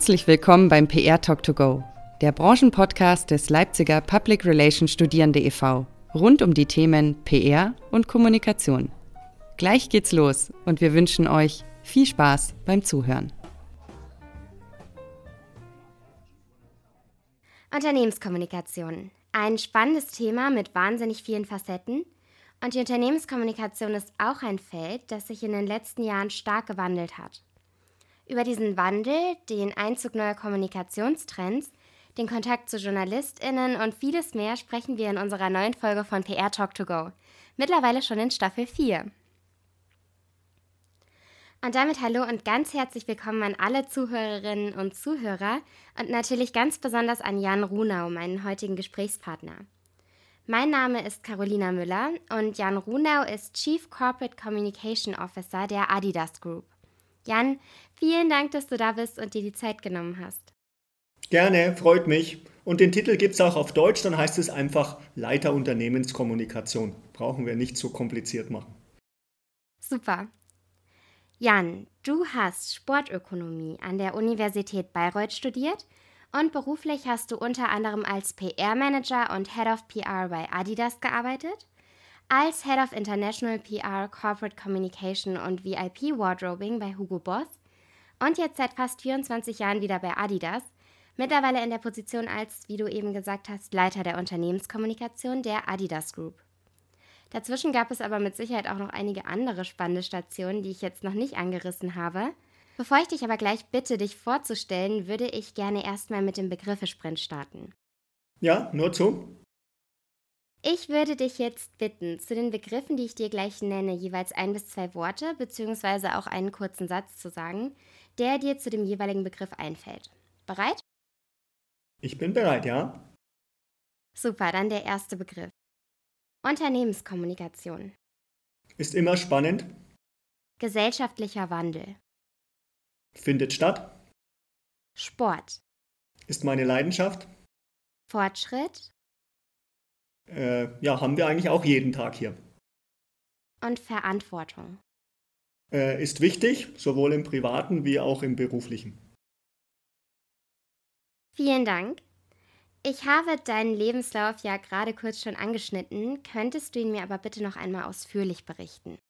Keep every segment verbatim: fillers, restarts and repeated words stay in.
Herzlich willkommen beim P R Talk to Go, der Branchenpodcast des Leipziger Public Relations Studierende e V rund um die Themen P R und Kommunikation. Gleich geht's los und wir wünschen euch viel Spaß beim Zuhören. Unternehmenskommunikation. Ein spannendes Thema mit wahnsinnig vielen Facetten. Und die Unternehmenskommunikation ist auch ein Feld, das sich in den letzten Jahren stark gewandelt hat. Über diesen Wandel, den Einzug neuer Kommunikationstrends, den Kontakt zu JournalistInnen und vieles mehr sprechen wir in unserer neuen Folge von P R Talk to Go. Mittlerweile schon in Staffel vier. Und damit hallo und ganz herzlich willkommen an alle Zuhörerinnen und Zuhörer und natürlich ganz besonders an Jan Runau, meinen heutigen Gesprächspartner. Mein Name ist Carolina Müller und Jan Runau ist Chief Corporate Communication Officer der Adidas Group. Jan, vielen Dank, dass du da bist und dir die Zeit genommen hast. Gerne, freut mich. Und den Titel gibt es auch auf Deutsch, dann heißt es einfach Leiter Unternehmenskommunikation. Brauchen wir nicht so kompliziert machen. Super. Jan, du hast Sportökonomie an der Universität Bayreuth studiert und beruflich hast du unter anderem als P R-Manager und Head of P R bei Adidas gearbeitet, als Head of International P R, Corporate Communication und V I P Wardrobing bei Hugo Boss und jetzt seit fast vierundzwanzig Jahren wieder bei Adidas, mittlerweile in der Position als, wie du eben gesagt hast, Leiter der Unternehmenskommunikation der Adidas Group. Dazwischen gab es aber mit Sicherheit auch noch einige andere spannende Stationen, die ich jetzt noch nicht angerissen habe. Bevor ich dich aber gleich bitte, dich vorzustellen, würde ich gerne erstmal mit dem Begriffe-Sprint starten. Ja, nur zu. Ich würde dich jetzt bitten, zu den Begriffen, die ich dir gleich nenne, jeweils ein bis zwei Worte bzw. auch einen kurzen Satz zu sagen, der dir zu dem jeweiligen Begriff einfällt. Bereit? Ich bin bereit, ja. Super, dann der erste Begriff. Unternehmenskommunikation. Ist immer spannend. Gesellschaftlicher Wandel. Findet statt. Sport. Ist meine Leidenschaft. Fortschritt. Äh, ja, haben wir eigentlich auch jeden Tag hier. Und Verantwortung. Äh, ist wichtig, sowohl im Privaten wie auch im Beruflichen. Vielen Dank. Ich habe deinen Lebenslauf ja gerade kurz schon angeschnitten. Könntest du ihn mir aber bitte noch einmal ausführlich berichten?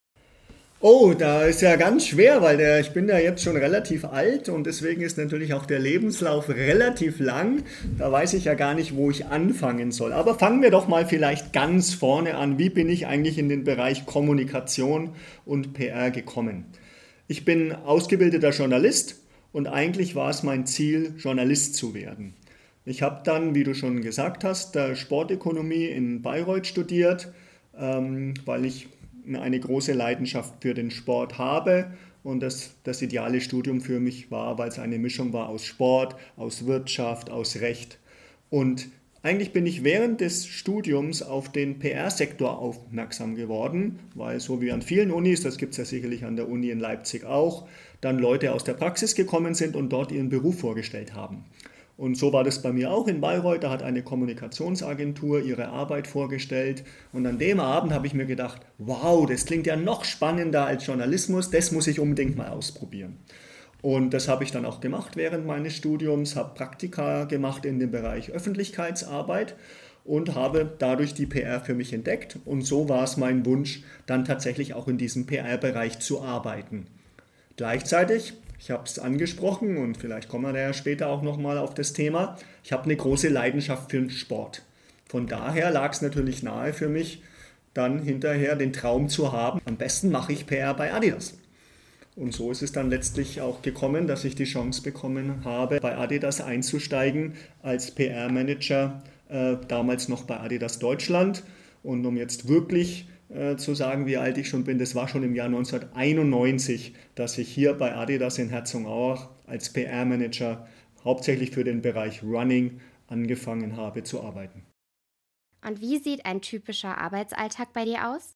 Oh, da ist ja ganz schwer, weil der, ich bin ja jetzt schon relativ alt und deswegen ist natürlich auch der Lebenslauf relativ lang. Da weiß ich ja gar nicht, wo ich anfangen soll. Aber fangen wir doch mal vielleicht ganz vorne an. Wie bin ich eigentlich in den Bereich Kommunikation und P R gekommen? Ich bin ausgebildeter Journalist und eigentlich war es mein Ziel, Journalist zu werden. Ich habe dann, wie du schon gesagt hast, Sportökonomie in Bayreuth studiert, ähm, weil ich eine große Leidenschaft für den Sport habe und das das ideale Studium für mich war, weil es eine Mischung war aus Sport, aus Wirtschaft, aus Recht. Und eigentlich bin ich während des Studiums auf den P R-Sektor aufmerksam geworden, weil so wie an vielen Unis, das gibt es ja sicherlich an der Uni in Leipzig auch, dann Leute aus der Praxis gekommen sind und dort ihren Beruf vorgestellt haben. Und so war das bei mir auch in Bayreuth. Da hat eine Kommunikationsagentur ihre Arbeit vorgestellt. Und an dem Abend habe ich mir gedacht, wow, das klingt ja noch spannender als Journalismus. Das muss ich unbedingt mal ausprobieren. Und das habe ich dann auch gemacht während meines Studiums, habe Praktika gemacht in dem Bereich Öffentlichkeitsarbeit und habe dadurch die P R für mich entdeckt. Und so war es mein Wunsch, dann tatsächlich auch in diesem P R-Bereich zu arbeiten. Gleichzeitig, ich habe es angesprochen und vielleicht kommen wir da ja später auch nochmal auf das Thema, ich habe eine große Leidenschaft für den Sport. Von daher lag es natürlich nahe für mich, dann hinterher den Traum zu haben, am besten mache ich P R bei Adidas. Und so ist es dann letztlich auch gekommen, dass ich die Chance bekommen habe, bei Adidas einzusteigen als P R-Manager, äh, damals noch bei Adidas Deutschland. Und um jetzt wirklich äh, zu sagen, wie alt ich schon bin, das war schon im Jahr neunzehnhunderteinundneunzig, dass ich hier bei Adidas in Herzogenaurach als P R-Manager hauptsächlich für den Bereich Running angefangen habe zu arbeiten. Und wie sieht ein typischer Arbeitsalltag bei dir aus?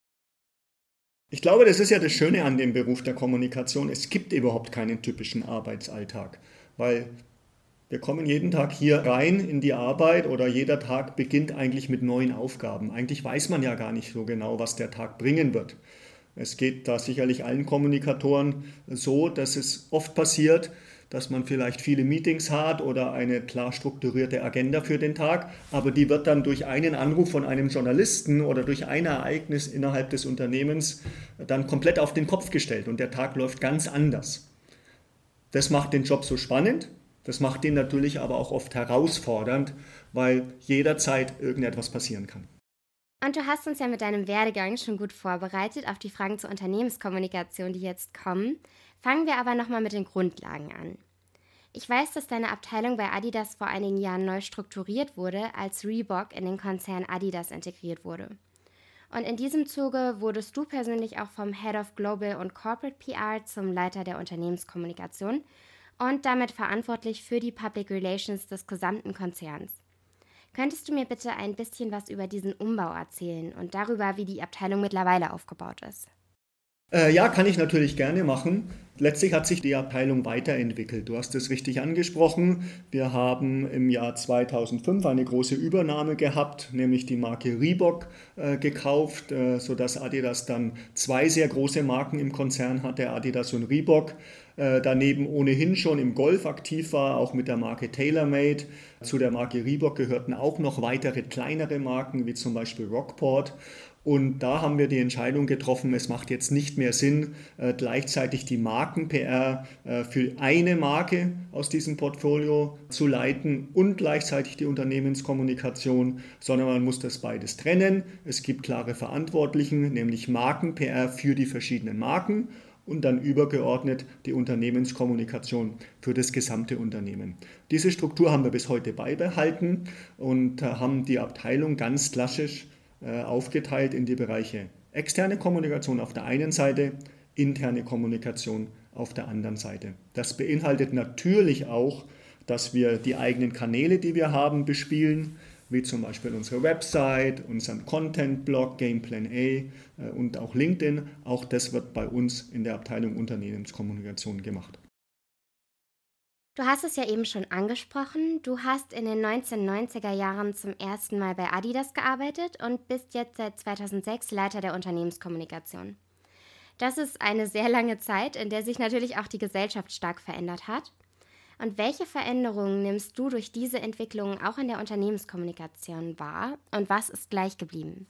Ich glaube, das ist ja das Schöne an dem Beruf der Kommunikation. Es gibt überhaupt keinen typischen Arbeitsalltag, weil wir kommen jeden Tag hier rein in die Arbeit oder jeder Tag beginnt eigentlich mit neuen Aufgaben. Eigentlich weiß man ja gar nicht so genau, was der Tag bringen wird. Es geht da sicherlich allen Kommunikatoren so, dass es oft passiert, dass man vielleicht viele Meetings hat oder eine klar strukturierte Agenda für den Tag, aber die wird dann durch einen Anruf von einem Journalisten oder durch ein Ereignis innerhalb des Unternehmens dann komplett auf den Kopf gestellt und der Tag läuft ganz anders. Das macht den Job so spannend, das macht ihn natürlich aber auch oft herausfordernd, weil jederzeit irgendetwas passieren kann. Und du hast uns ja mit deinem Werdegang schon gut vorbereitet auf die Fragen zur Unternehmenskommunikation, die jetzt kommen. Fangen wir aber nochmal mit den Grundlagen an. Ich weiß, dass deine Abteilung bei Adidas vor einigen Jahren neu strukturiert wurde, als Reebok in den Konzern Adidas integriert wurde. Und in diesem Zuge wurdest du persönlich auch vom Head of Global und Corporate P R zum Leiter der Unternehmenskommunikation und damit verantwortlich für die Public Relations des gesamten Konzerns. Könntest du mir bitte ein bisschen was über diesen Umbau erzählen und darüber, wie die Abteilung mittlerweile aufgebaut ist? Äh, ja, kann ich natürlich gerne machen. Letztlich hat sich die Abteilung weiterentwickelt. Du hast es richtig angesprochen. Wir haben im Jahr zweitausendfünf eine große Übernahme gehabt, nämlich die Marke Reebok äh, gekauft, äh, sodass Adidas dann zwei sehr große Marken im Konzern hatte, Adidas und Reebok. Äh, daneben ohnehin schon im Golf aktiv war, auch mit der Marke TaylorMade. Zu der Marke Reebok gehörten auch noch weitere kleinere Marken, wie zum Beispiel Rockport. Und da haben wir die Entscheidung getroffen, es macht jetzt nicht mehr Sinn, äh, gleichzeitig die Marken-P R äh, für eine Marke aus diesem Portfolio zu leiten und gleichzeitig die Unternehmenskommunikation, sondern man muss das beides trennen. Es gibt klare Verantwortlichen, nämlich Marken-P R für die verschiedenen Marken und dann übergeordnet die Unternehmenskommunikation für das gesamte Unternehmen. Diese Struktur haben wir bis heute beibehalten und äh, haben die Abteilung ganz klassisch aufgeteilt in die Bereiche externe Kommunikation auf der einen Seite, interne Kommunikation auf der anderen Seite. Das beinhaltet natürlich auch, dass wir die eigenen Kanäle, die wir haben, bespielen, wie zum Beispiel unsere Website, unseren Content-Blog, Gameplan A und auch LinkedIn. Auch das wird bei uns in der Abteilung Unternehmenskommunikation gemacht. Du hast es ja eben schon angesprochen, du hast in den neunzehnhundertneunziger Jahren zum ersten Mal bei Adidas gearbeitet und bist jetzt seit zweitausendsechs Leiter der Unternehmenskommunikation. Das ist eine sehr lange Zeit, in der sich natürlich auch die Gesellschaft stark verändert hat. Und welche Veränderungen nimmst du durch diese Entwicklungen auch in der Unternehmenskommunikation wahr und was ist gleich geblieben?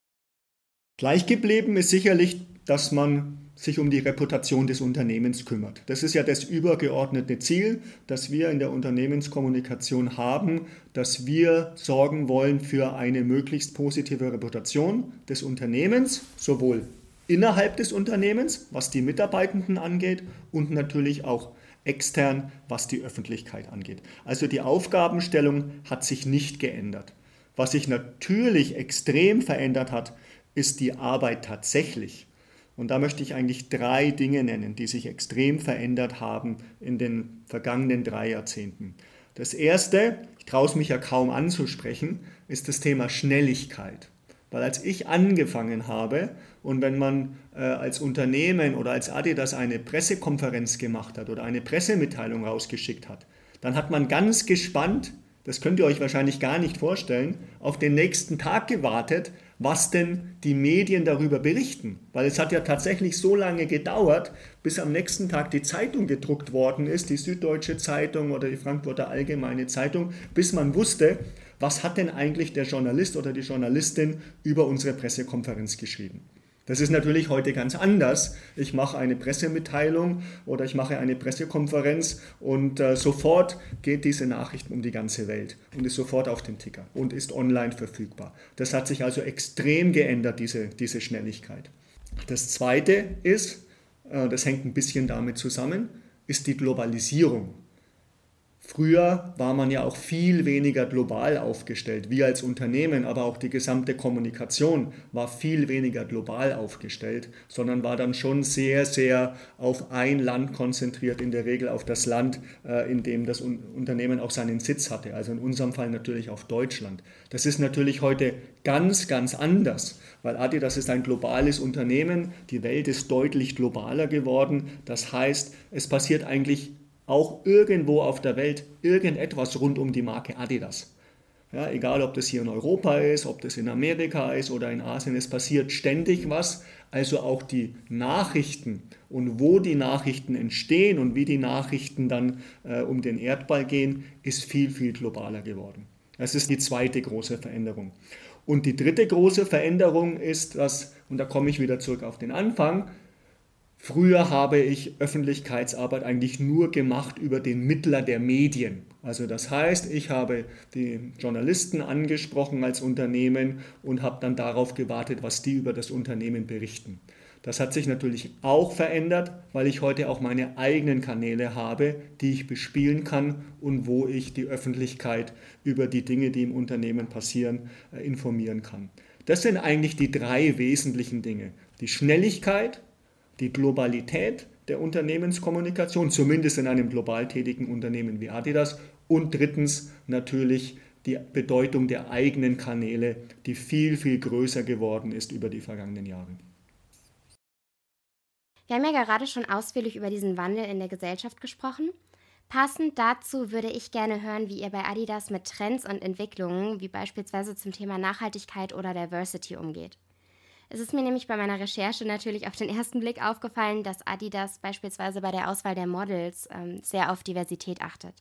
Gleich geblieben ist sicherlich, dass man sich um die Reputation des Unternehmens kümmert. Das ist ja das übergeordnete Ziel, das wir in der Unternehmenskommunikation haben, dass wir sorgen wollen für eine möglichst positive Reputation des Unternehmens, sowohl innerhalb des Unternehmens, was die Mitarbeitenden angeht, und natürlich auch extern, was die Öffentlichkeit angeht. Also die Aufgabenstellung hat sich nicht geändert. Was sich natürlich extrem verändert hat, ist die Arbeit tatsächlich. Und da möchte ich eigentlich drei Dinge nennen, die sich extrem verändert haben in den vergangenen drei Jahrzehnten. Das erste, ich traue es mich ja kaum anzusprechen, ist das Thema Schnelligkeit. Weil als ich angefangen habe und wenn man äh, als Unternehmen oder als Adidas eine Pressekonferenz gemacht hat oder eine Pressemitteilung rausgeschickt hat, dann hat man ganz gespannt, das könnt ihr euch wahrscheinlich gar nicht vorstellen, auf den nächsten Tag gewartet, was denn die Medien darüber berichten. Weil es hat ja tatsächlich so lange gedauert, bis am nächsten Tag die Zeitung gedruckt worden ist, die Süddeutsche Zeitung oder die Frankfurter Allgemeine Zeitung, bis man wusste, was hat denn eigentlich der Journalist oder die Journalistin über unsere Pressekonferenz geschrieben. Das ist natürlich heute ganz anders. Ich mache eine Pressemitteilung oder ich mache eine Pressekonferenz und äh, sofort geht diese Nachricht um die ganze Welt und ist sofort auf den Ticker und ist online verfügbar. Das hat sich also extrem geändert, diese, diese Schnelligkeit. Das Zweite ist, äh, das hängt ein bisschen damit zusammen, ist die Globalisierung. Früher war man ja auch viel weniger global aufgestellt. Wir als Unternehmen, aber auch die gesamte Kommunikation war viel weniger global aufgestellt, sondern war dann schon sehr, sehr auf ein Land konzentriert, in der Regel auf das Land, in dem das Unternehmen auch seinen Sitz hatte. Also in unserem Fall natürlich auf Deutschland. Das ist natürlich heute ganz, ganz anders, weil Adidas ist ein globales Unternehmen. Die Welt ist deutlich globaler geworden. Das heißt, es passiert eigentlich auch irgendwo auf der Welt irgendetwas rund um die Marke Adidas. Ja, egal, ob das hier in Europa ist, ob das in Amerika ist oder in Asien, es passiert ständig was. Also auch die Nachrichten und wo die Nachrichten entstehen und wie die Nachrichten dann äh, um den Erdball gehen, ist viel, viel globaler geworden. Das ist die zweite große Veränderung. Und die dritte große Veränderung ist, dass, und da komme ich wieder zurück auf den Anfang, früher habe ich Öffentlichkeitsarbeit eigentlich nur gemacht über den Mittler der Medien. Also das heißt, ich habe die Journalisten angesprochen als Unternehmen und habe dann darauf gewartet, was die über das Unternehmen berichten. Das hat sich natürlich auch verändert, weil ich heute auch meine eigenen Kanäle habe, die ich bespielen kann und wo ich die Öffentlichkeit über die Dinge, die im Unternehmen passieren, informieren kann. Das sind eigentlich die drei wesentlichen Dinge. Die Schnelligkeit, die Globalität der Unternehmenskommunikation, zumindest in einem global tätigen Unternehmen wie Adidas, und drittens natürlich die Bedeutung der eigenen Kanäle, die viel, viel größer geworden ist über die vergangenen Jahre. Wir haben ja gerade schon ausführlich über diesen Wandel in der Gesellschaft gesprochen. Passend dazu würde ich gerne hören, wie ihr bei Adidas mit Trends und Entwicklungen, wie beispielsweise zum Thema Nachhaltigkeit oder Diversity, umgeht. Es ist mir nämlich bei meiner Recherche natürlich auf den ersten Blick aufgefallen, dass Adidas beispielsweise bei der Auswahl der Models ähm, sehr auf Diversität achtet.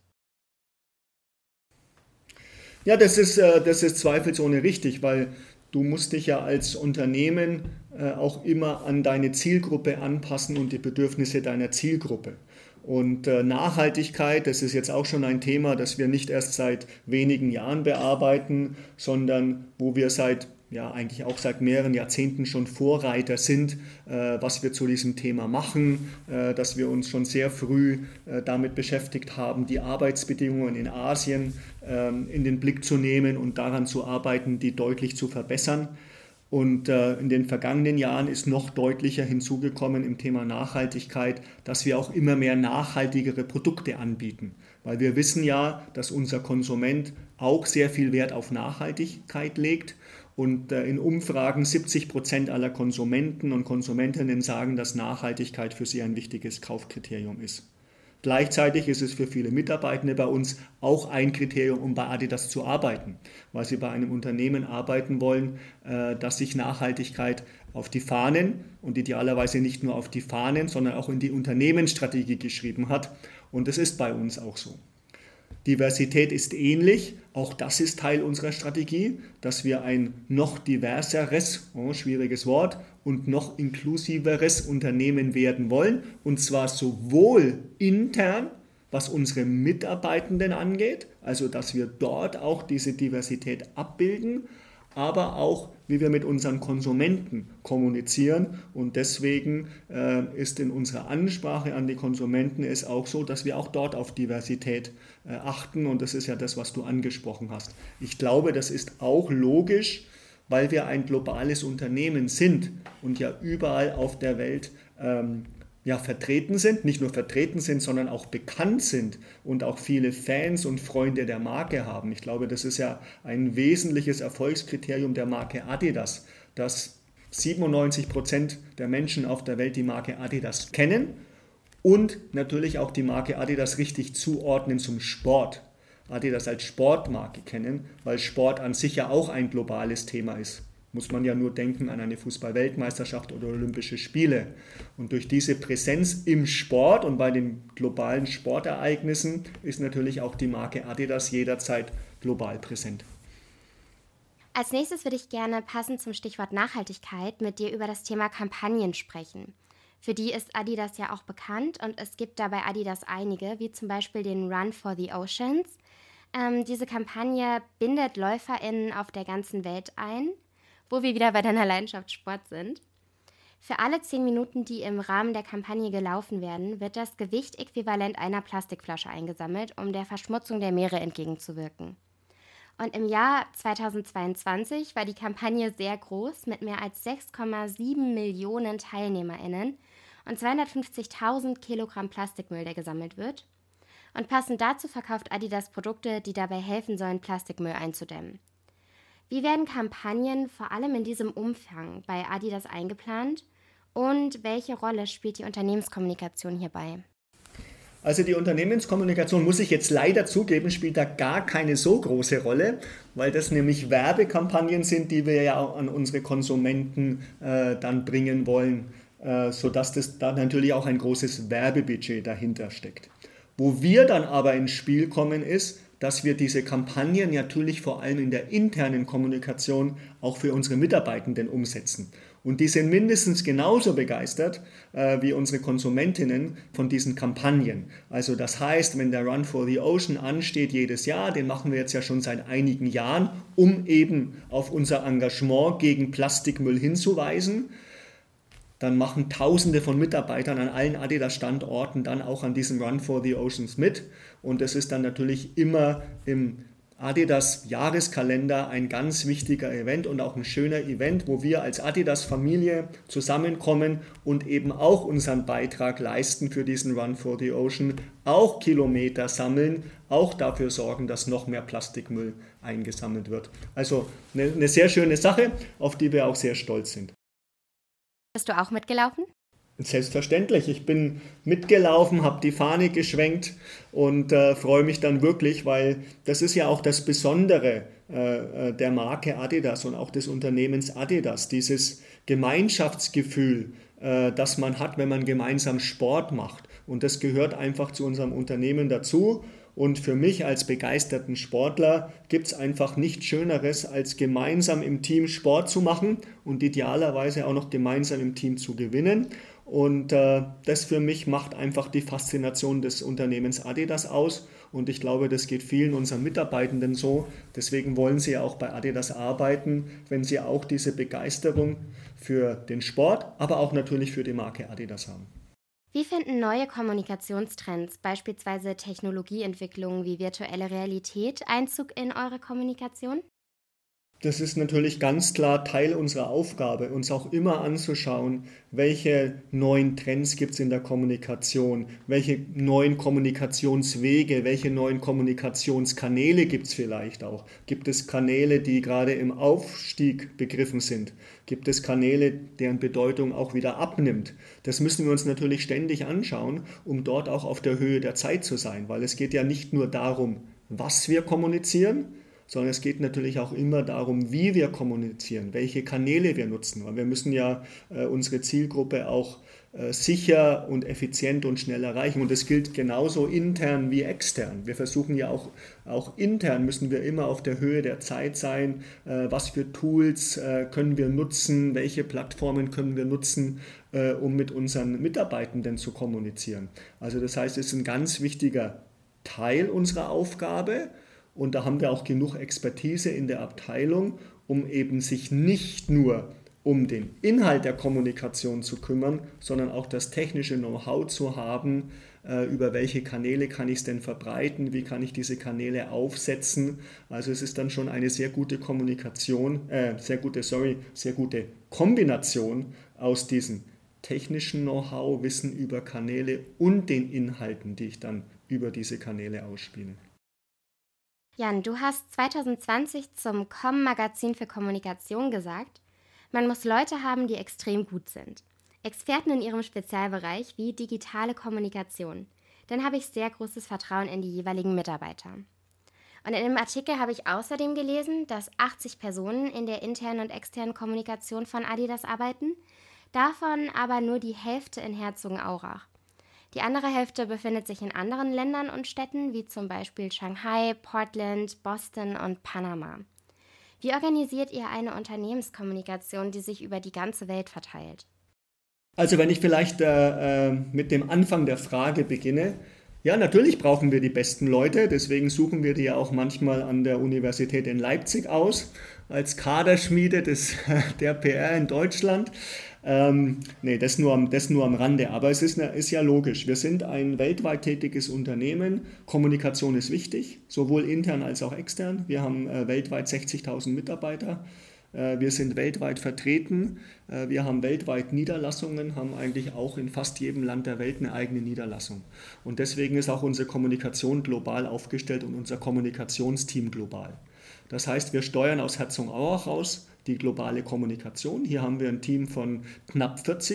Ja, das ist, äh, das ist zweifelsohne richtig, weil du musst dich ja als Unternehmen äh, auch immer an deine Zielgruppe anpassen und die Bedürfnisse deiner Zielgruppe. Und äh, Nachhaltigkeit, das ist jetzt auch schon ein Thema, das wir nicht erst seit wenigen Jahren bearbeiten, sondern wo wir seit ja eigentlich auch seit mehreren Jahrzehnten schon Vorreiter sind, äh, was wir zu diesem Thema machen, äh, dass wir uns schon sehr früh äh, damit beschäftigt haben, die Arbeitsbedingungen in Asien äh, in den Blick zu nehmen und daran zu arbeiten, die deutlich zu verbessern. Und äh, in den vergangenen Jahren ist noch deutlicher hinzugekommen im Thema Nachhaltigkeit, dass wir auch immer mehr nachhaltigere Produkte anbieten. Weil wir wissen ja, dass unser Konsument auch sehr viel Wert auf Nachhaltigkeit legt. Und in Umfragen siebzig Prozent aller Konsumenten und Konsumentinnen sagen, dass Nachhaltigkeit für sie ein wichtiges Kaufkriterium ist. Gleichzeitig ist es für viele Mitarbeitende bei uns auch ein Kriterium, um bei Adidas zu arbeiten, weil sie bei einem Unternehmen arbeiten wollen, das sich Nachhaltigkeit auf die Fahnen und idealerweise nicht nur auf die Fahnen, sondern auch in die Unternehmensstrategie geschrieben hat. Und das ist bei uns auch so. Diversität ist ähnlich, auch das ist Teil unserer Strategie, dass wir ein noch diverseres, oh, schwieriges Wort, und noch inklusiveres Unternehmen werden wollen, und zwar sowohl intern, was unsere Mitarbeitenden angeht, also dass wir dort auch diese Diversität abbilden, aber auch, wie wir mit unseren Konsumenten kommunizieren. Und deswegen äh, ist in unserer Ansprache an die Konsumenten es auch so, dass wir auch dort auf Diversität äh, achten. Und das ist ja das, was du angesprochen hast. Ich glaube, das ist auch logisch, weil wir ein globales Unternehmen sind und ja überall auf der Welt ähm, ja, vertreten sind, nicht nur vertreten sind, sondern auch bekannt sind und auch viele Fans und Freunde der Marke haben. Ich glaube, das ist ja ein wesentliches Erfolgskriterium der Marke Adidas, dass siebenundneunzig Prozent der Menschen auf der Welt die Marke Adidas kennen und natürlich auch die Marke Adidas richtig zuordnen zum Sport. Adidas als Sportmarke kennen, weil Sport an sich ja auch ein globales Thema ist. Muss man ja nur denken an eine Fußball-Weltmeisterschaft oder Olympische Spiele. Und durch diese Präsenz im Sport und bei den globalen Sportereignissen ist natürlich auch die Marke Adidas jederzeit global präsent. Als nächstes würde ich gerne passend zum Stichwort Nachhaltigkeit mit dir über das Thema Kampagnen sprechen. Für die ist Adidas ja auch bekannt und es gibt da bei Adidas einige, wie zum Beispiel den Run for the Oceans. Ähm, diese Kampagne bindet LäuferInnen auf der ganzen Welt ein, wo wir wieder bei deiner Leidenschaft Sport sind. Für alle zehn Minuten, die im Rahmen der Kampagne gelaufen werden, wird das Gewicht-Äquivalent einer Plastikflasche eingesammelt, um der Verschmutzung der Meere entgegenzuwirken. Und im Jahr zweitausendzweiundzwanzig war die Kampagne sehr groß, mit mehr als sechs Komma sieben Millionen TeilnehmerInnen und zweihundertfünfzigtausend Kilogramm Plastikmüll, der gesammelt wird. Und passend dazu verkauft Adidas Produkte, die dabei helfen sollen, Plastikmüll einzudämmen. Wie werden Kampagnen vor allem in diesem Umfang bei Adidas eingeplant und welche Rolle spielt die Unternehmenskommunikation hierbei? Also die Unternehmenskommunikation, muss ich jetzt leider zugeben, spielt da gar keine so große Rolle, weil das nämlich Werbekampagnen sind, die wir ja auch an unsere Konsumenten äh, dann bringen wollen, äh, sodass das da natürlich auch ein großes Werbebudget dahinter steckt. Wo wir dann aber ins Spiel kommen ist, dass wir diese Kampagnen natürlich vor allem in der internen Kommunikation auch für unsere Mitarbeitenden umsetzen. Und die sind mindestens genauso begeistert äh, wie unsere Konsumentinnen von diesen Kampagnen. Also das heißt, wenn der Run for the Ocean ansteht jedes Jahr, den machen wir jetzt ja schon seit einigen Jahren, um eben auf unser Engagement gegen Plastikmüll hinzuweisen, dann machen Tausende von Mitarbeitern an allen Adidas-Standorten dann auch an diesem Run for the Oceans mit. Und das ist dann natürlich immer im Adidas-Jahreskalender ein ganz wichtiger Event und auch ein schöner Event, wo wir als Adidas-Familie zusammenkommen und eben auch unseren Beitrag leisten für diesen Run for the Ocean, auch Kilometer sammeln, auch dafür sorgen, dass noch mehr Plastikmüll eingesammelt wird. Also eine, eine sehr schöne Sache, auf die wir auch sehr stolz sind. Bist du auch mitgelaufen? Selbstverständlich. Ich bin mitgelaufen, habe die Fahne geschwenkt und äh, freue mich dann wirklich, weil das ist ja auch das Besondere äh, der Marke Adidas und auch des Unternehmens Adidas, dieses Gemeinschaftsgefühl, äh, das man hat, wenn man gemeinsam Sport macht. Und das gehört einfach zu unserem Unternehmen dazu. Und für mich als begeisterten Sportler gibt es einfach nichts Schöneres, als gemeinsam im Team Sport zu machen und idealerweise auch noch gemeinsam im Team zu gewinnen. Und äh, das für mich macht einfach die Faszination des Unternehmens Adidas aus. Und ich glaube, das geht vielen unseren Mitarbeitenden so. Deswegen wollen sie ja auch bei Adidas arbeiten, wenn sie auch diese Begeisterung für den Sport, aber auch natürlich für die Marke Adidas haben. Wie finden neue Kommunikationstrends, beispielsweise Technologieentwicklungen wie virtuelle Realität, Einzug in eure Kommunikation? Das ist natürlich ganz klar Teil unserer Aufgabe, uns auch immer anzuschauen, welche neuen Trends gibt es in der Kommunikation, welche neuen Kommunikationswege, welche neuen Kommunikationskanäle gibt es vielleicht auch. Gibt es Kanäle, die gerade im Aufstieg begriffen sind? Gibt es Kanäle, deren Bedeutung auch wieder abnimmt? Das müssen wir uns natürlich ständig anschauen, um dort auch auf der Höhe der Zeit zu sein, weil es geht ja nicht nur darum, was wir kommunizieren, sondern es geht natürlich auch immer darum, wie wir kommunizieren, welche Kanäle wir nutzen. Weil wir müssen ja äh, unsere Zielgruppe auch äh, sicher und effizient und schnell erreichen. Und das gilt genauso intern wie extern. Wir versuchen ja auch, auch intern müssen wir immer auf der Höhe der Zeit sein. Äh, was für Tools äh, können wir nutzen, welche Plattformen können wir nutzen, äh, um mit unseren Mitarbeitenden zu kommunizieren. Also das heißt, es ist ein ganz wichtiger Teil unserer Aufgabe. Und da haben wir auch genug Expertise in der Abteilung, um eben sich nicht nur um den Inhalt der Kommunikation zu kümmern, sondern auch das technische Know-how zu haben, äh, über welche Kanäle kann ich es denn verbreiten, wie kann ich diese Kanäle aufsetzen. Also es ist dann schon eine sehr gute Kommunikation, äh, sehr gute, sorry, sehr gute Kombination aus diesem technischen Know-how, Wissen über Kanäle und den Inhalten, die ich dann über diese Kanäle ausspiele. Jan, du hast zwanzig zwanzig zum C O M-Magazin für Kommunikation gesagt, man muss Leute haben, die extrem gut sind. Experten in ihrem Spezialbereich wie digitale Kommunikation. Dann habe ich sehr großes Vertrauen in die jeweiligen Mitarbeiter. Und in dem Artikel habe ich außerdem gelesen, dass achtzig Personen in der internen und externen Kommunikation von Adidas arbeiten, davon aber nur die Hälfte in Herzogenaurach. Die andere Hälfte befindet sich in anderen Ländern und Städten, wie zum Beispiel Shanghai, Portland, Boston und Panama. Wie organisiert ihr eine Unternehmenskommunikation, die sich über die ganze Welt verteilt? Also wenn ich vielleicht äh, mit dem Anfang der Frage beginne, ja, natürlich brauchen wir die besten Leute, deswegen suchen wir die ja auch manchmal an der Universität in Leipzig aus, als Kaderschmiede des, der P R in Deutschland. Ähm, nee, das nur, am, das nur am Rande, aber es ist, ist ja logisch. Wir sind ein weltweit tätiges Unternehmen. Kommunikation ist wichtig, sowohl intern als auch extern. Wir haben äh, weltweit sechzigtausend Mitarbeiter. Äh, wir sind weltweit vertreten. Äh, wir haben weltweit Niederlassungen, haben eigentlich auch in fast jedem Land der Welt eine eigene Niederlassung. Und deswegen ist auch unsere Kommunikation global aufgestellt und unser Kommunikationsteam global. Das heißt, wir steuern aus Herzogenaurach raus die globale Kommunikation. Hier haben wir ein Team von knapp vierzig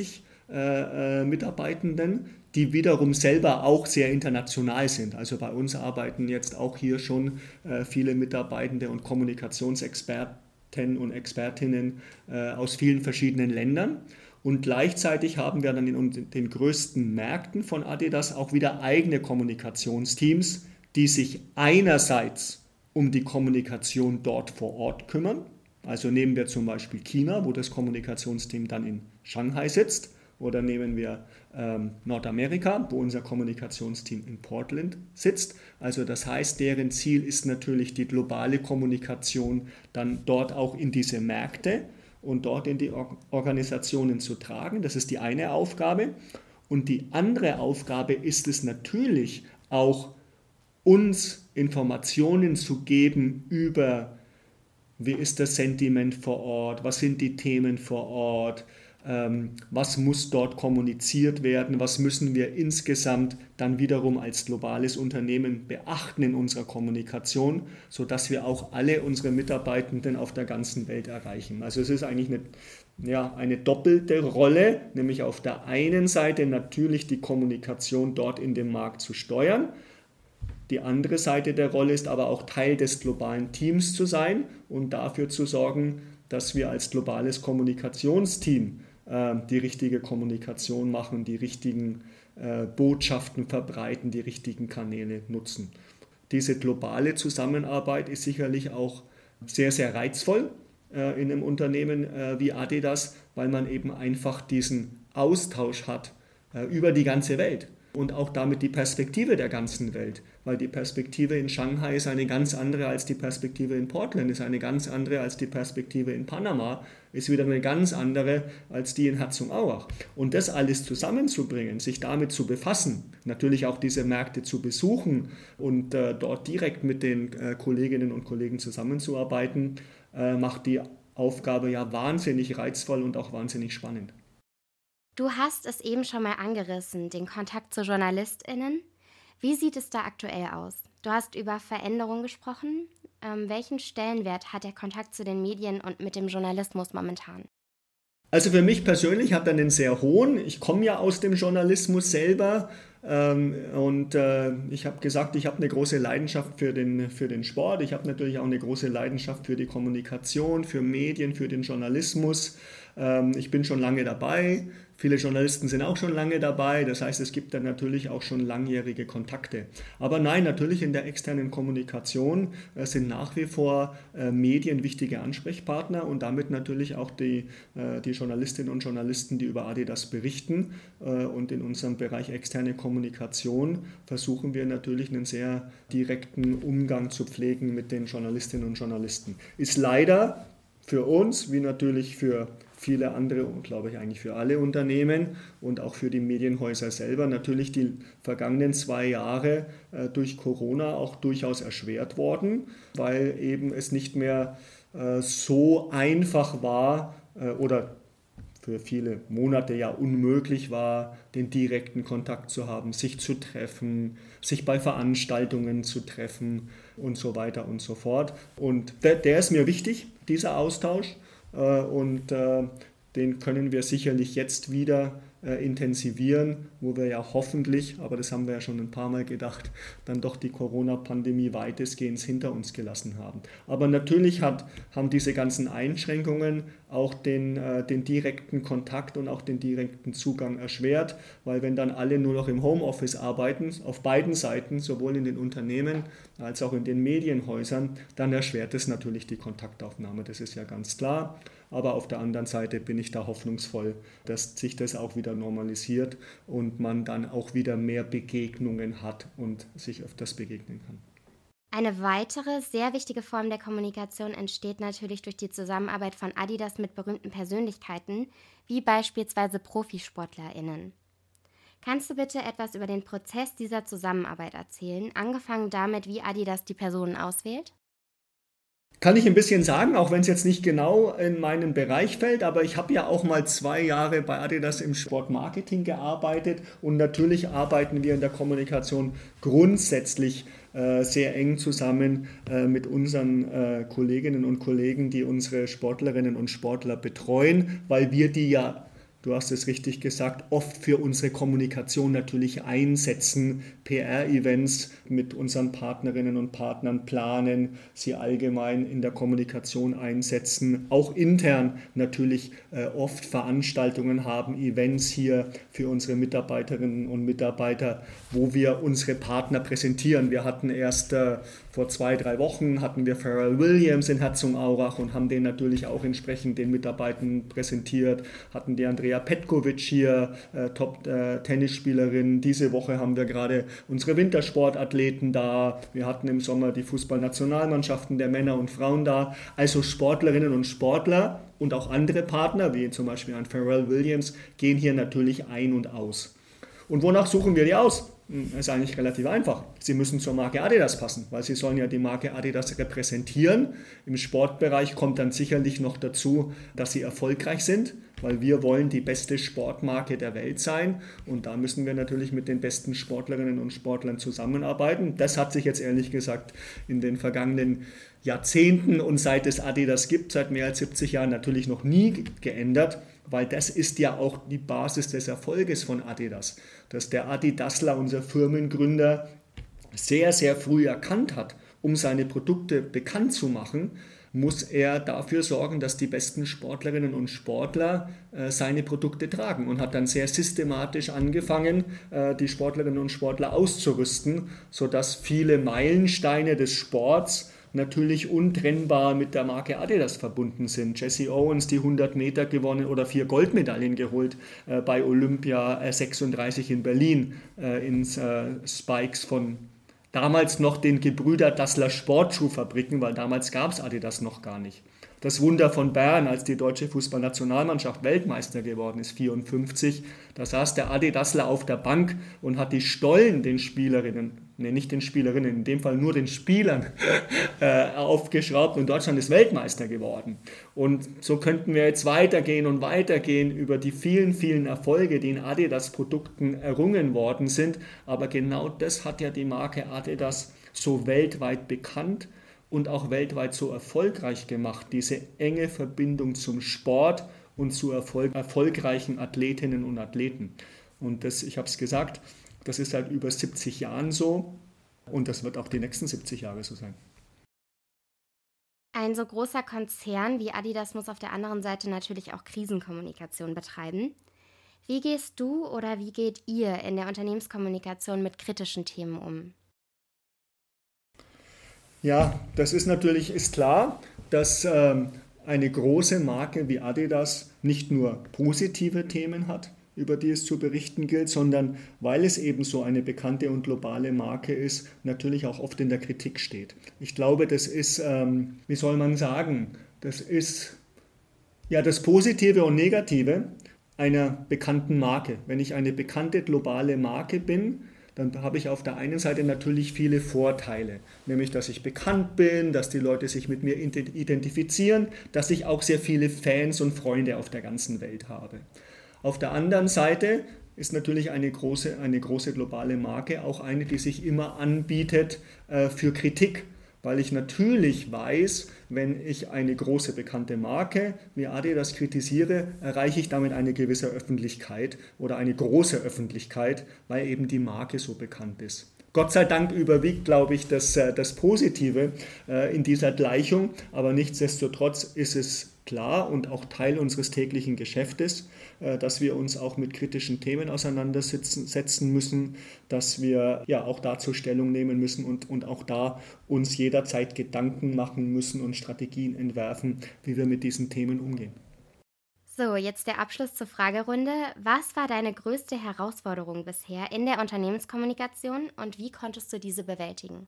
äh, äh, Mitarbeitenden, die wiederum selber auch sehr international sind. Also bei uns arbeiten jetzt auch hier schon äh, viele Mitarbeitende und Kommunikationsexperten und Expertinnen äh, aus vielen verschiedenen Ländern. Und gleichzeitig haben wir dann in den größten Märkten von Adidas auch wieder eigene Kommunikationsteams, die sich einerseits um die Kommunikation dort vor Ort kümmern. Also nehmen wir zum Beispiel China, wo das Kommunikationsteam dann in Shanghai sitzt. Oder nehmen wir ähm, Nordamerika, wo unser Kommunikationsteam in Portland sitzt. Also das heißt, deren Ziel ist natürlich die globale Kommunikation dann dort auch in diese Märkte und dort in die Or- Organisationen zu tragen. Das ist die eine Aufgabe. Und die andere Aufgabe ist es natürlich auch, uns Informationen zu geben über, wie ist das Sentiment vor Ort, was sind die Themen vor Ort, ähm, was muss dort kommuniziert werden, was müssen wir insgesamt dann wiederum als globales Unternehmen beachten in unserer Kommunikation, sodass wir auch alle unsere Mitarbeitenden auf der ganzen Welt erreichen. Also es ist eigentlich eine, ja, eine doppelte Rolle, nämlich auf der einen Seite natürlich die Kommunikation dort in dem Markt zu steuern. Die andere Seite der Rolle ist aber auch Teil des globalen Teams zu sein und dafür zu sorgen, dass wir als globales Kommunikationsteam äh, die richtige Kommunikation machen, die richtigen äh, Botschaften verbreiten, die richtigen Kanäle nutzen. Diese globale Zusammenarbeit ist sicherlich auch sehr, sehr reizvoll äh, in einem Unternehmen äh, wie Adidas, weil man eben einfach diesen Austausch hat äh, über die ganze Welt. Und auch damit die Perspektive der ganzen Welt, weil die Perspektive in Shanghai ist eine ganz andere als die Perspektive in Portland, ist eine ganz andere als die Perspektive in Panama, ist wieder eine ganz andere als die in Herzogenaurach. Und das alles zusammenzubringen, sich damit zu befassen, natürlich auch diese Märkte zu besuchen und äh, dort direkt mit den äh, Kolleginnen und Kollegen zusammenzuarbeiten, äh, macht die Aufgabe ja wahnsinnig reizvoll und auch wahnsinnig spannend. Du hast es eben schon mal angerissen, den Kontakt zu JournalistInnen. Wie sieht es da aktuell aus? Du hast über Veränderungen gesprochen. Ähm, welchen Stellenwert hat der Kontakt zu den Medien und mit dem Journalismus momentan? Also für mich persönlich hat er einen sehr hohen. Ich komme ja aus dem Journalismus selber ähm, und äh, ich habe gesagt, ich habe eine große Leidenschaft für den, für den Sport. Ich habe natürlich auch eine große Leidenschaft für die Kommunikation, für Medien, für den Journalismus. Ähm, ich bin schon lange dabei. Viele Journalisten sind auch schon lange dabei, das heißt, es gibt dann natürlich auch schon langjährige Kontakte. Aber nein, natürlich in der externen Kommunikation äh, sind nach wie vor äh, Medien wichtige Ansprechpartner und damit natürlich auch die, äh, die Journalistinnen und Journalisten, die über Adidas berichten. Äh, und in unserem Bereich externe Kommunikation versuchen wir natürlich einen sehr direkten Umgang zu pflegen mit den Journalistinnen und Journalisten. Ist leider für uns, wie natürlich für viele andere und glaube ich eigentlich für alle Unternehmen und auch für die Medienhäuser selber natürlich die vergangenen zwei Jahre äh, durch Corona auch durchaus erschwert worden, weil eben es nicht mehr äh, so einfach war äh, oder für viele Monate ja unmöglich war, den direkten Kontakt zu haben, sich zu treffen, sich bei Veranstaltungen zu treffen und so weiter und so fort. Und der, der ist mir wichtig, dieser Austausch. Und äh, den können wir sicherlich jetzt wieder äh, intensivieren, wo wir ja hoffentlich, aber das haben wir ja schon ein paar Mal gedacht, dann doch die Corona-Pandemie weitestgehend hinter uns gelassen haben. Aber natürlich hat, haben diese ganzen Einschränkungen auch den, äh, den direkten Kontakt und auch den direkten Zugang erschwert, weil wenn dann alle nur noch im Homeoffice arbeiten, auf beiden Seiten, sowohl in den Unternehmen als auch in den Medienhäusern, dann erschwert es natürlich die Kontaktaufnahme, das ist ja ganz klar. Aber auf der anderen Seite bin ich da hoffnungsvoll, dass sich das auch wieder normalisiert und man dann auch wieder mehr Begegnungen hat und sich öfters begegnen kann. Eine weitere sehr wichtige Form der Kommunikation entsteht natürlich durch die Zusammenarbeit von Adidas mit berühmten Persönlichkeiten, wie beispielsweise ProfisportlerInnen. Kannst du bitte etwas über den Prozess dieser Zusammenarbeit erzählen, angefangen damit, wie Adidas die Personen auswählt? Kann ich ein bisschen sagen, auch wenn es jetzt nicht genau in meinen Bereich fällt, aber ich habe ja auch mal zwei Jahre bei Adidas im Sportmarketing gearbeitet und natürlich arbeiten wir in der Kommunikation grundsätzlich äh, sehr eng zusammen äh, mit unseren äh, Kolleginnen und Kollegen, die unsere Sportlerinnen und Sportler betreuen, weil wir die ja du hast es richtig gesagt, oft für unsere Kommunikation natürlich einsetzen, P R-Events mit unseren Partnerinnen und Partnern planen, sie allgemein in der Kommunikation einsetzen, auch intern natürlich äh, oft Veranstaltungen haben, Events hier für unsere Mitarbeiterinnen und Mitarbeiter, wo wir unsere Partner präsentieren. Wir hatten erst äh, vor zwei, drei Wochen hatten wir Pharrell Williams in Herzogenaurach und haben den natürlich auch entsprechend den Mitarbeitern präsentiert, hatten die Andrea Petkovic hier, äh, Top-Tennisspielerin. Äh, Diese Woche haben wir gerade unsere Wintersportathleten da. Wir hatten im Sommer die Fußballnationalmannschaften der Männer und Frauen da. Also Sportlerinnen und Sportler und auch andere Partner, wie zum Beispiel ein Pharrell Williams, gehen hier natürlich ein und aus. Und wonach suchen wir die aus? Das ist eigentlich relativ einfach. Sie müssen zur Marke Adidas passen, weil sie sollen ja die Marke Adidas repräsentieren. Im Sportbereich kommt dann sicherlich noch dazu, dass sie erfolgreich sind, weil wir wollen die beste Sportmarke der Welt sein und da müssen wir natürlich mit den besten Sportlerinnen und Sportlern zusammenarbeiten. Das hat sich jetzt ehrlich gesagt in den vergangenen Jahrzehnten und seit es Adidas gibt, seit mehr als siebzig Jahren natürlich noch nie geändert, weil das ist ja auch die Basis des Erfolges von Adidas, dass der Adi Dassler, unser Firmengründer, sehr, sehr früh erkannt hat, um seine Produkte bekannt zu machen, muss er dafür sorgen, dass die besten Sportlerinnen und Sportler äh, seine Produkte tragen und hat dann sehr systematisch angefangen, äh, die Sportlerinnen und Sportler auszurüsten, sodass viele Meilensteine des Sports natürlich untrennbar mit der Marke Adidas verbunden sind. Jesse Owens die hundert Meter gewonnen oder vier Goldmedaillen geholt äh, bei Olympia äh, sechsunddreißig in Berlin äh, in äh, Spikes von damals noch den Gebrüder Dassler Sportschuhfabriken, weil damals gab es Adidas noch gar nicht. Das Wunder von Bern, als die deutsche Fußballnationalmannschaft Weltmeister geworden ist, vierundfünfzig, da saß der Adi Dassler auf der Bank und hat die Stollen den Spielerinnen, ne, nicht den Spielerinnen, in dem Fall nur den Spielern äh, aufgeschraubt und Deutschland ist Weltmeister geworden. Und so könnten wir jetzt weitergehen und weitergehen über die vielen, vielen Erfolge, die in Adidas-Produkten errungen worden sind. Aber genau das hat ja die Marke Adidas so weltweit bekannt und auch weltweit so erfolgreich gemacht, diese enge Verbindung zum Sport und zu Erfolg, erfolgreichen Athletinnen und Athleten. Und das, ich habe es gesagt, das ist seit über siebzig Jahren so und das wird auch die nächsten siebzig Jahre so sein. Ein so großer Konzern wie Adidas muss auf der anderen Seite natürlich auch Krisenkommunikation betreiben. Wie gehst du oder wie geht ihr in der Unternehmenskommunikation mit kritischen Themen um? Ja, das ist natürlich ist klar, dass ähm, eine große Marke wie Adidas nicht nur positive Themen hat, über die es zu berichten gilt, sondern weil es eben so eine bekannte und globale Marke ist, natürlich auch oft in der Kritik steht. Ich glaube, das ist, ähm, wie soll man sagen, das ist ja das Positive und Negative einer bekannten Marke. Wenn ich eine bekannte globale Marke bin, dann habe ich auf der einen Seite natürlich viele Vorteile, nämlich dass ich bekannt bin, dass die Leute sich mit mir identifizieren, dass ich auch sehr viele Fans und Freunde auf der ganzen Welt habe. Auf der anderen Seite ist natürlich eine große, eine große globale Marke auch eine, die sich immer anbietet äh, für Kritik, weil ich natürlich weiß, wenn ich eine große bekannte Marke wie Adidas kritisiere, erreiche ich damit eine gewisse Öffentlichkeit oder eine große Öffentlichkeit, weil eben die Marke so bekannt ist. Gott sei Dank überwiegt, glaube ich, das, das Positive äh, in dieser Gleichung, aber nichtsdestotrotz ist es klar und auch Teil unseres täglichen Geschäftes, äh, dass wir uns auch mit kritischen Themen auseinandersetzen müssen, dass wir ja auch dazu Stellung nehmen müssen und, und auch da uns jederzeit Gedanken machen müssen und Strategien entwerfen, wie wir mit diesen Themen umgehen. So, jetzt der Abschluss zur Fragerunde. Was war deine größte Herausforderung bisher in der Unternehmenskommunikation und wie konntest du diese bewältigen?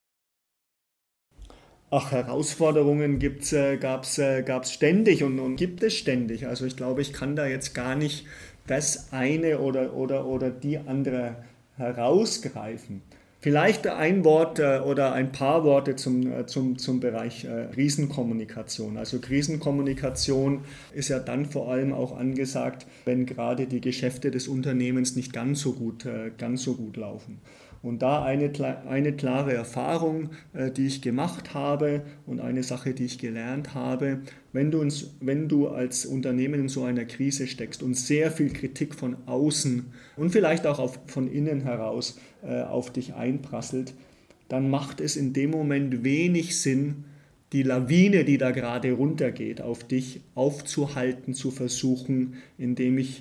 Ach, Herausforderungen gibt's, äh, gab's, äh, gab's ständig und, und gibt es ständig. Also ich glaube, ich kann da jetzt gar nicht das eine oder, oder, oder die andere herausgreifen. Vielleicht ein Wort äh, oder ein paar Worte zum, äh, zum, zum Bereich äh, Krisenkommunikation. Also Krisenkommunikation ist ja dann vor allem auch angesagt, wenn gerade die Geschäfte des Unternehmens nicht ganz so gut, äh, ganz so gut laufen. Und da eine, eine klare Erfahrung, äh, die ich gemacht habe und eine Sache, die ich gelernt habe, wenn du, ins, wenn du als Unternehmen in so einer Krise steckst und sehr viel Kritik von außen und vielleicht auch auf, von innen heraus äh, auf dich einprasselt, dann macht es in dem Moment wenig Sinn, die Lawine, die da gerade runtergeht, auf dich aufzuhalten, zu versuchen, indem ich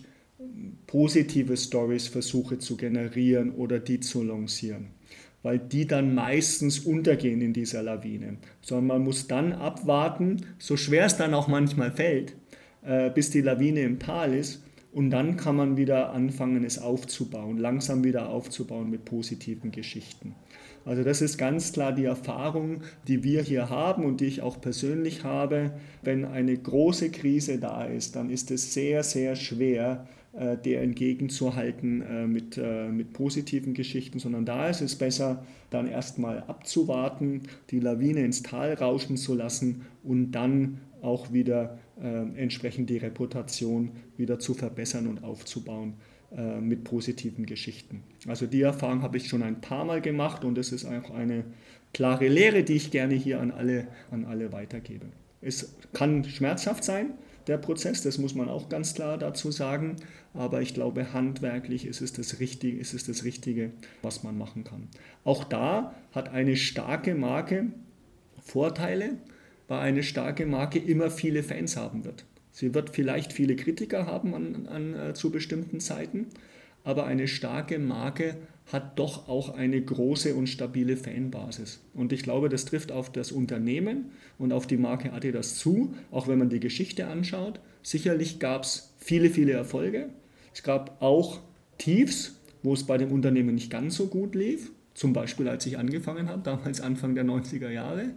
positive Stories versuche zu generieren oder die zu lancieren, weil die dann meistens untergehen in dieser Lawine. Sondern man muss dann abwarten, so schwer es dann auch manchmal fällt, bis die Lawine im Tal ist, und dann kann man wieder anfangen, es aufzubauen, langsam wieder aufzubauen mit positiven Geschichten. Also das ist ganz klar die Erfahrung, die wir hier haben und die ich auch persönlich habe. Wenn eine große Krise da ist, dann ist es sehr, sehr schwer, der entgegenzuhalten mit, mit positiven Geschichten, sondern da ist es besser, dann erstmal abzuwarten, die Lawine ins Tal rauschen zu lassen und dann auch wieder äh, entsprechend die Reputation wieder zu verbessern und aufzubauen äh, mit positiven Geschichten. Also die Erfahrung habe ich schon ein paar Mal gemacht und es ist auch eine klare Lehre, die ich gerne hier an alle, an alle weitergebe. Es kann schmerzhaft sein, der Prozess, das muss man auch ganz klar dazu sagen, aber ich glaube, handwerklich ist es das Richtige, ist es das Richtige, was man machen kann. Auch da hat eine starke Marke Vorteile, weil eine starke Marke immer viele Fans haben wird. Sie wird vielleicht viele Kritiker haben an, an, äh, zu bestimmten Zeiten, aber eine starke Marke hat doch auch eine große und stabile Fanbasis. Und ich glaube, das trifft auf das Unternehmen und auf die Marke Adidas zu, auch wenn man die Geschichte anschaut. Sicherlich gab es viele, viele Erfolge. Es gab auch Tiefs, wo es bei dem Unternehmen nicht ganz so gut lief. Zum Beispiel, als ich angefangen habe, damals Anfang der neunziger Jahre.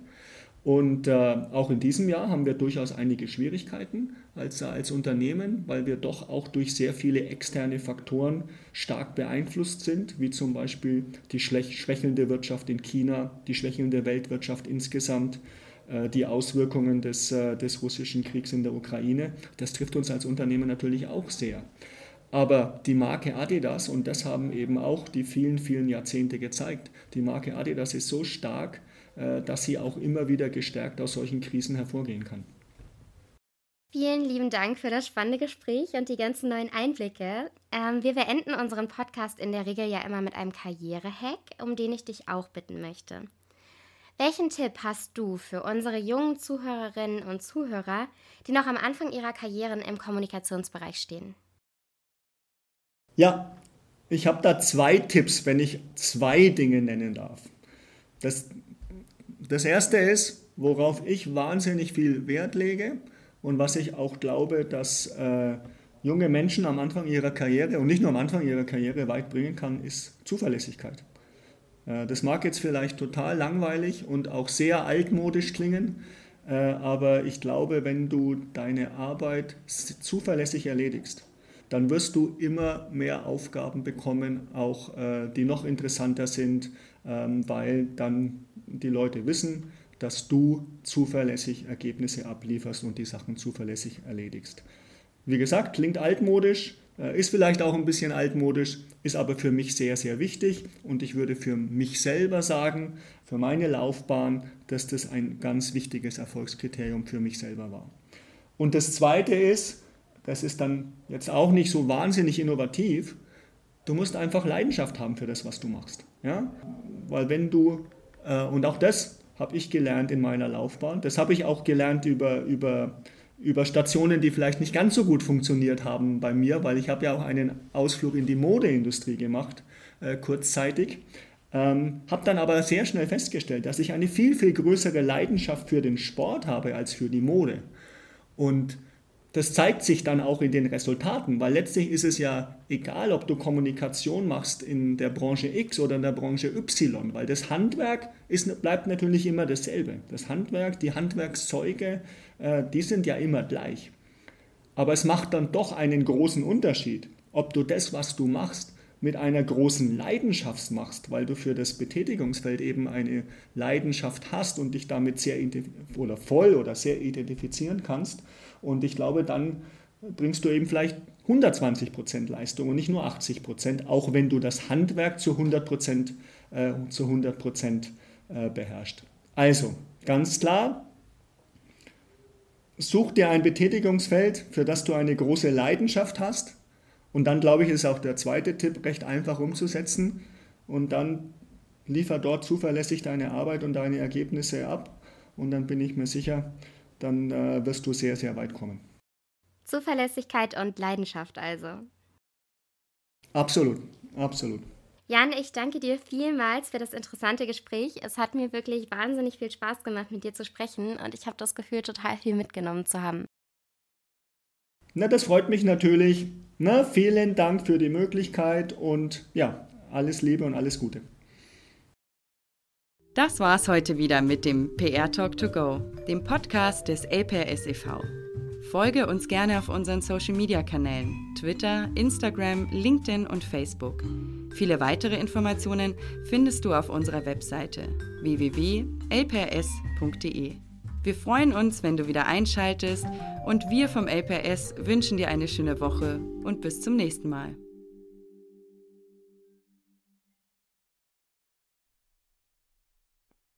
Und äh, auch in diesem Jahr haben wir durchaus einige Schwierigkeiten als, als Unternehmen, weil wir doch auch durch sehr viele externe Faktoren stark beeinflusst sind, wie zum Beispiel die schwächelnde Wirtschaft in China, die schwächelnde Weltwirtschaft insgesamt, äh, die Auswirkungen des, äh, des russischen Kriegs in der Ukraine. Das trifft uns als Unternehmen natürlich auch sehr. Aber die Marke Adidas, und das haben eben auch die vielen, vielen Jahrzehnte gezeigt, die Marke Adidas ist so stark, dass sie auch immer wieder gestärkt aus solchen Krisen hervorgehen kann. Vielen lieben Dank für das spannende Gespräch und die ganzen neuen Einblicke. Ähm, wir beenden unseren Podcast in der Regel ja immer mit einem Karrierehack, um den ich dich auch bitten möchte. Welchen Tipp hast du für unsere jungen Zuhörerinnen und Zuhörer, die noch am Anfang ihrer Karrieren im Kommunikationsbereich stehen? Ja, ich habe da zwei Tipps, wenn ich zwei Dinge nennen darf. Das Das erste ist, worauf ich wahnsinnig viel Wert lege und was ich auch glaube, dass äh, junge Menschen am Anfang ihrer Karriere und nicht nur am Anfang ihrer Karriere weit bringen kann, ist Zuverlässigkeit. Äh, das mag jetzt vielleicht total langweilig und auch sehr altmodisch klingen, äh, aber ich glaube, wenn du deine Arbeit zuverlässig erledigst, dann wirst du immer mehr Aufgaben bekommen, auch äh, die noch interessanter sind, ähm, weil dann die Leute wissen, dass du zuverlässig Ergebnisse ablieferst und die Sachen zuverlässig erledigst. Wie gesagt, klingt altmodisch, äh, ist vielleicht auch ein bisschen altmodisch, ist aber für mich sehr, sehr wichtig und ich würde für mich selber sagen, für meine Laufbahn, dass das ein ganz wichtiges Erfolgskriterium für mich selber war. Und das Zweite ist, das ist dann jetzt auch nicht so wahnsinnig innovativ, du musst einfach Leidenschaft haben für das, was du machst. Ja? Weil wenn du, äh, und auch das habe ich gelernt in meiner Laufbahn, das habe ich auch gelernt über, über, über Stationen, die vielleicht nicht ganz so gut funktioniert haben bei mir, weil ich habe ja auch einen Ausflug in die Modeindustrie gemacht, äh, kurzzeitig. Ähm, habe dann aber sehr schnell festgestellt, dass ich eine viel, viel größere Leidenschaft für den Sport habe als für die Mode. Und das zeigt sich dann auch in den Resultaten, weil letztlich ist es ja egal, ob du Kommunikation machst in der Branche X oder in der Branche Y, weil das Handwerk ist, bleibt natürlich immer dasselbe. Das Handwerk, die Handwerkszeuge, äh, die sind ja immer gleich. Aber es macht dann doch einen großen Unterschied, ob du das, was du machst, mit einer großen Leidenschaft machst, weil du für das Betätigungsfeld eben eine Leidenschaft hast und dich damit sehr oder voll oder sehr identifizieren kannst. Und ich glaube, dann bringst du eben vielleicht hundertzwanzig Prozent Leistung und nicht nur achtzig Prozent, auch wenn du das Handwerk zu hundert Prozent, äh, zu hundert Prozent äh, beherrschst. Also, ganz klar, such dir ein Betätigungsfeld, für das du eine große Leidenschaft hast. Und dann, glaube ich, ist auch der zweite Tipp recht einfach umzusetzen. Und dann liefer dort zuverlässig deine Arbeit und deine Ergebnisse ab. Und dann bin ich mir sicher, dann äh, wirst du sehr, sehr weit kommen. Zuverlässigkeit und Leidenschaft also. Absolut, absolut. Jan, ich danke dir vielmals für das interessante Gespräch. Es hat mir wirklich wahnsinnig viel Spaß gemacht, mit dir zu sprechen und ich habe das Gefühl, total viel mitgenommen zu haben. Na, das freut mich natürlich. Na, vielen Dank für die Möglichkeit und ja, alles Liebe und alles Gute. Das war's heute wieder mit dem P R Talk to Go, dem Podcast des L P R S e V Folge uns gerne auf unseren Social-Media-Kanälen Twitter, Instagram, LinkedIn und Facebook. Viele weitere Informationen findest du auf unserer Webseite w w w punkt l p r s punkt d e. Wir freuen uns, wenn du wieder einschaltest und wir vom L P R S wünschen dir eine schöne Woche und bis zum nächsten Mal.